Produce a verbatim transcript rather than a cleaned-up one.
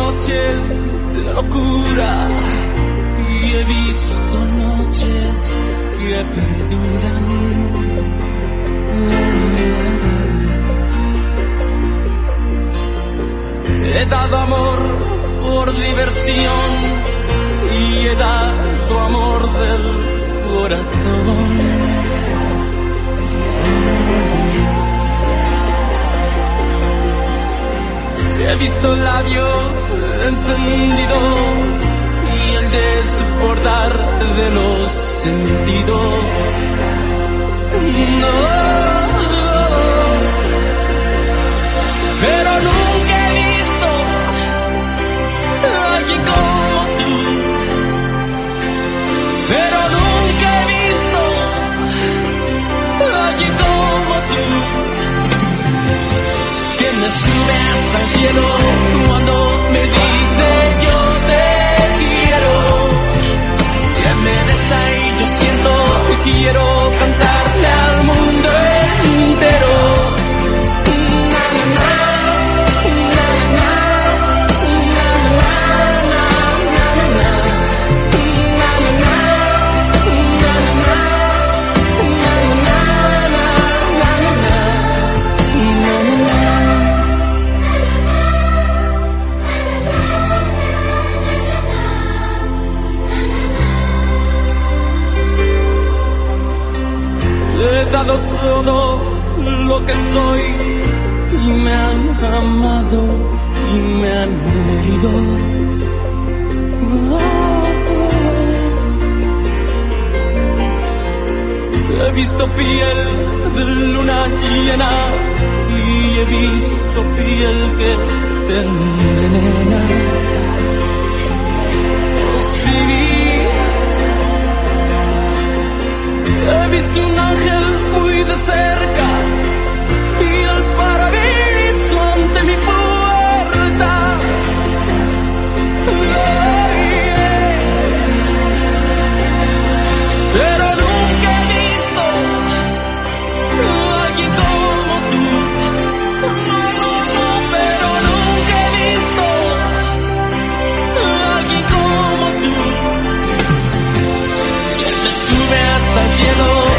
noches de locura y he visto noches que perduran. He dado amor por diversión y he dado amor del corazón. He visto labios encendidos y el desbordar de los sentidos. No, pero nunca he visto a alguien como tú. Pero nunca he visto a alguien como tú, que me sube hasta el cielo cuando me dice yo te quiero, que me besa y yo siento que quiero cantarle al mundo entero. He dado todo lo que soy y me han amado y me han herido. He visto piel de luna llena y he visto piel que te envenena. Sí. He visto un ángel muy de cerca y el paraíso ante mi puerta. Pero nunca he visto a alguien como tú. No, no, no, pero nunca he visto a alguien como tú, que me sube hasta el cielo